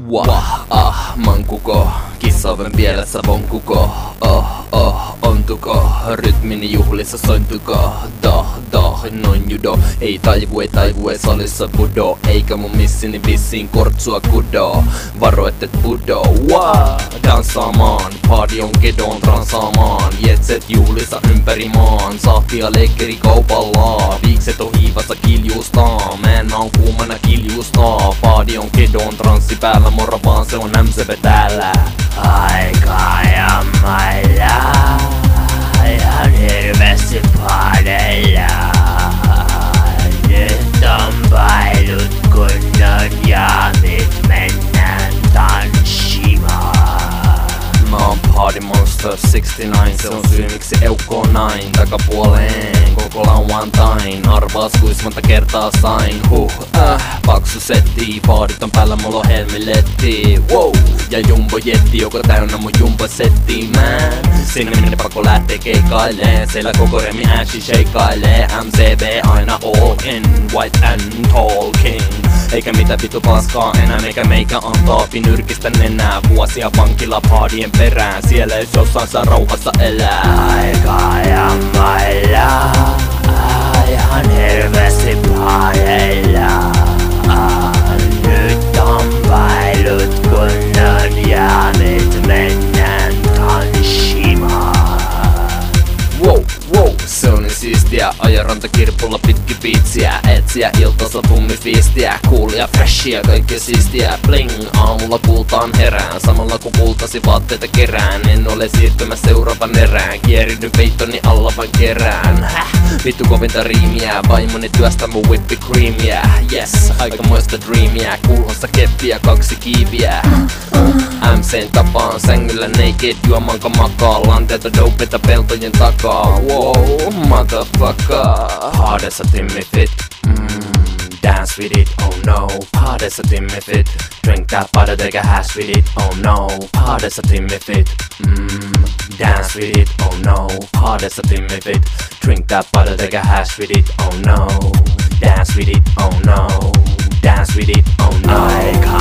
Wah, mankuko, kissaoven pielessä vonkuko. Ontuko, rytmini juhlissa sointuko. Noin judo, ei taivu, ei salissa pudo. Eikä mun missini vissiin kortsua kudo. Varo et pudo, danssaamaan, party on kedon transaamaan. Jetset juhlissa ympäri maan, sahtia leikkeri kaupalla. Viikset on hiivassa kiljuustaa, mä oon kuumana kiljuustaa. Party on kedon transsi päällä, moro vaan se on MCV täällä. Aikaa ja mailla, ihan hirveesti paadeilla. Nyt on pailut kunnon ja nyt mennään tanssimaan. Mä oon Party Monster 69, se on syy miksi eukko on näin. Takapuoleen koko lauantain, arvaas kuis monta kertaa sain. Paksu setti, paadit on päällä, mulla on helmiletti. Ja jumbo jetti, joka täynnä mun jumbo setti, man. Sinne minne pakko lähtee keikkailee, siellä koko remi äshi shakeilee. MCV aina all in, white and tall king. Eikä mitä vitu paskaa enää, meikä antaa nyrkistä nenää. Vuosia vankila paadien perään, siellä jos jossain saa rauhassa elää. Aikaa ja mailla, ihan hirveesti paadeilla. Nyt on pailut kunnon ja nyt mennään tanssimaan. Se on niin siistiä, aja rantakirpulla pitki biitsiä. Etsiä iltassa pummifiistiä, coolia, freshia, kaikkea siistiä. Bling, aamulla kultaan herään, samalla kun kultasi vaatteita kerään. En ole siirtymässä seuraavan erään, kieridyn peittoni alla vain kerään. Vittu kovinta riimiä, vaimoni työstä mun whippy creamia. Yes, aikamoista dreamia, kulhossa keppiä, 2 kiiviä. MC:n tapaan sängyllä naked, juomanka makaa. Lanteita dopeta peltojen takaa. Motherfucker. Haadessa Timmy fit, dance with it, oh no. Haadessa Timmy fit, drink that butter, take a hash with it, oh no. Haadessa Timmy fit, dance with it, oh no. Haadessa Timmy fit, drink that butter, take a hash with it, oh no. Dance with it, oh no. Dance with it, oh no.